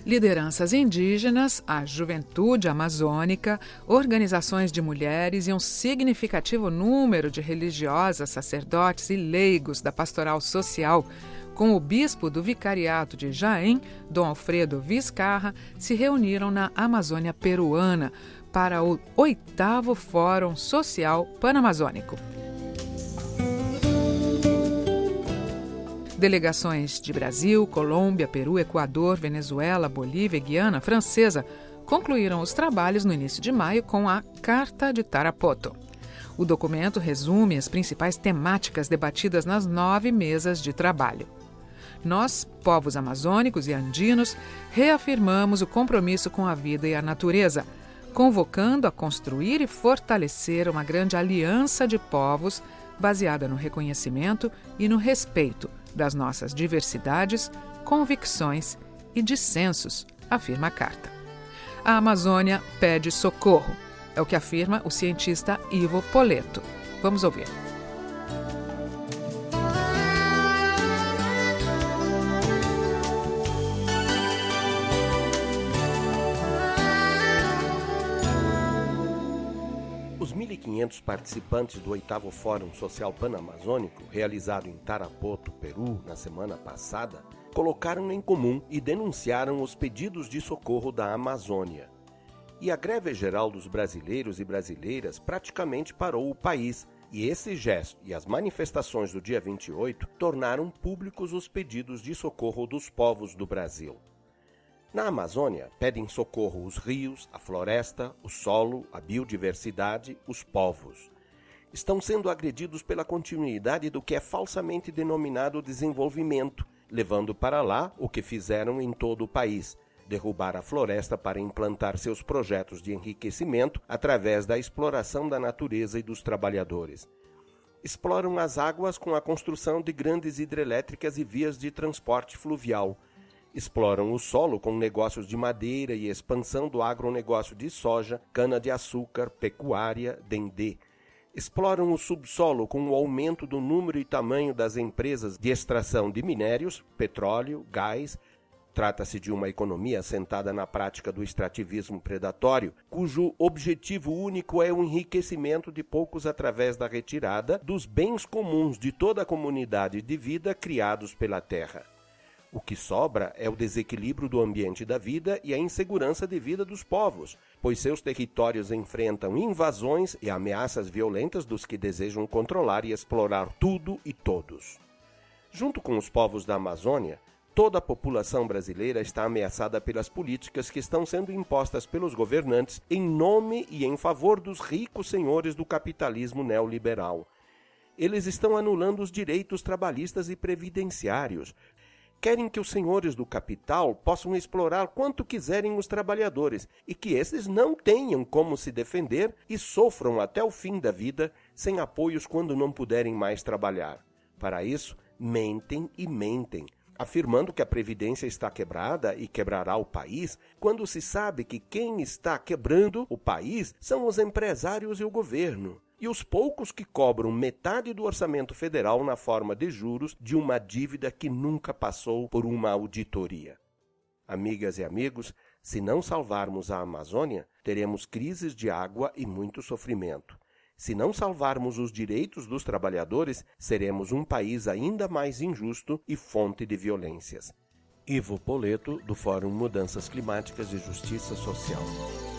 Lideranças indígenas, a juventude amazônica, organizações de mulheres e um significativo número de religiosas, sacerdotes e leigos da pastoral social, com o bispo do vicariato de Jaén, Dom Alfredo Vizcarra, se reuniram na Amazônia peruana para o 8º Fórum Social Panamazônico. Delegações de Brasil, Colômbia, Peru, Equador, Venezuela, Bolívia e Guiana Francesa concluíram os trabalhos no início de maio com a Carta de Tarapoto. O documento resume as principais temáticas debatidas nas 9 mesas de trabalho. Nós, povos amazônicos e andinos, reafirmamos o compromisso com a vida e a natureza, convocando a construir e fortalecer uma grande aliança de povos baseada no reconhecimento e no respeito das nossas diversidades, convicções e dissensos, afirma a carta. A Amazônia pede socorro, é o que afirma o cientista Ivo Poleto. Vamos ouvir. Os 1.500 participantes do 8º Fórum Social Panamazônico, realizado em Tarapoto, Peru, na semana passada, colocaram em comum e denunciaram os pedidos de socorro da Amazônia. E a greve geral dos brasileiros e brasileiras praticamente parou o país, e esse gesto e as manifestações do dia 28 tornaram públicos os pedidos de socorro dos povos do Brasil. Na Amazônia, pedem socorro os rios, a floresta, o solo, a biodiversidade, os povos. Estão sendo agredidos pela continuidade do que é falsamente denominado desenvolvimento, levando para lá o que fizeram em todo o país, derrubar a floresta para implantar seus projetos de enriquecimento através da exploração da natureza e dos trabalhadores. Exploram as águas com a construção de grandes hidrelétricas e vias de transporte fluvial. Exploram o solo com negócios de madeira e expansão do agronegócio de soja, cana-de-açúcar, pecuária, dendê. Exploram o subsolo com o aumento do número e tamanho das empresas de extração de minérios, petróleo, gás. Trata-se de uma economia assentada na prática do extrativismo predatório, cujo objetivo único é o enriquecimento de poucos através da retirada dos bens comuns de toda a comunidade de vida criados pela terra. O que sobra é o desequilíbrio do ambiente da vida e a insegurança de vida dos povos, pois seus territórios enfrentam invasões e ameaças violentas dos que desejam controlar e explorar tudo e todos. Junto com os povos da Amazônia, toda a população brasileira está ameaçada pelas políticas que estão sendo impostas pelos governantes em nome e em favor dos ricos senhores do capitalismo neoliberal. Eles estão anulando os direitos trabalhistas e previdenciários. Querem que os senhores do capital possam explorar quanto quiserem os trabalhadores e que esses não tenham como se defender e sofram até o fim da vida sem apoios quando não puderem mais trabalhar. Para isso, mentem e mentem, afirmando que a Previdência está quebrada e quebrará o país, quando se sabe que quem está quebrando o país são os empresários e o governo. E os poucos que cobram metade do orçamento federal na forma de juros de uma dívida que nunca passou por uma auditoria. Amigas e amigos, se não salvarmos a Amazônia, teremos crises de água e muito sofrimento. Se não salvarmos os direitos dos trabalhadores, seremos um país ainda mais injusto e fonte de violências. Ivo Poleto, do Fórum Mudanças Climáticas e Justiça Social.